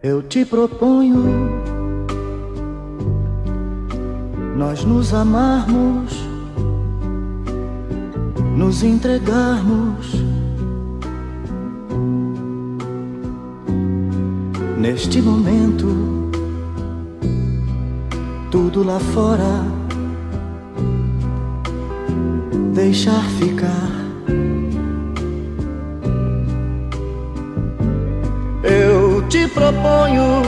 Eu te proponho nós nos amarmos, nos entregarmos neste momento. Tudo lá fora deixar ficar. Eu te proponho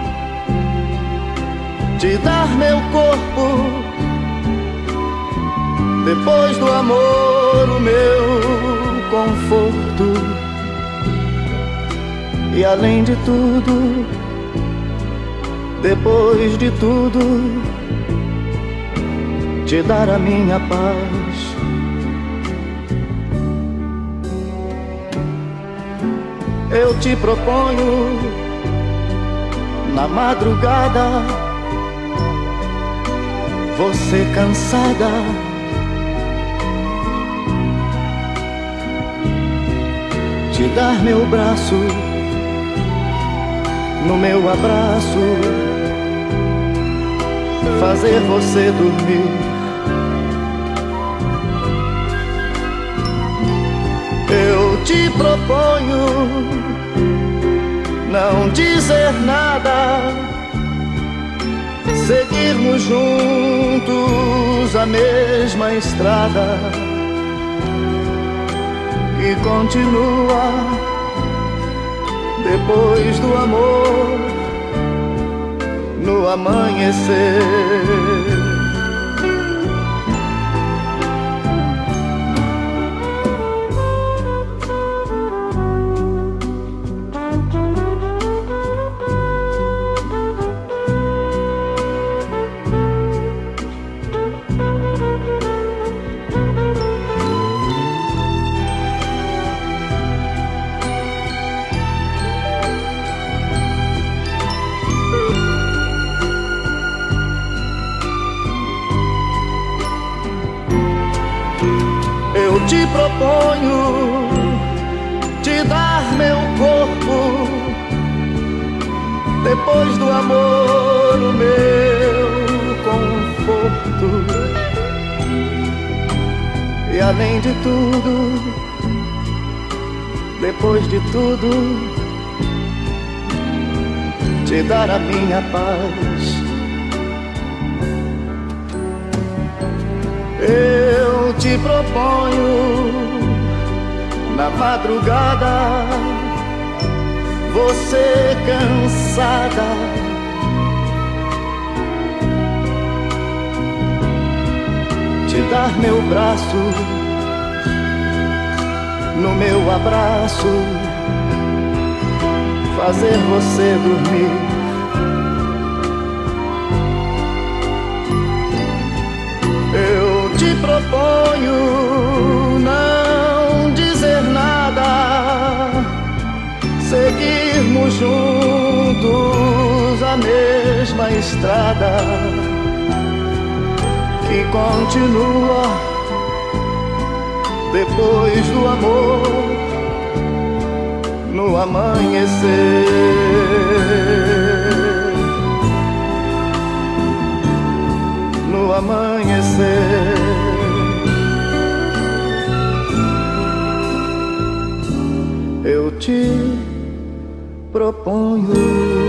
te dar meu corpo, depois do amor o meu conforto, e além de tudo, depois de tudo, te dar a minha paz. Eu te proponho na madrugada, você cansada, te dar meu braço, no meu abraço, fazer você dormir. Eu te proponho não dizer nada, seguirmos juntos a mesma estrada que continua depois do amor, no amanhecer. Eu te proponho te dar meu corpo, depois do amor o meu conforto, e além de tudo, depois de tudo, te dar a minha paz. Eu te proponho na madrugada, você cansada, te dar meu braço, no meu abraço, fazer você dormir. Eu te proponho não dizer nada, seguirmos juntos a mesma estrada que continua depois do amor, no amanhecer. No amanhecer. Eu te proponho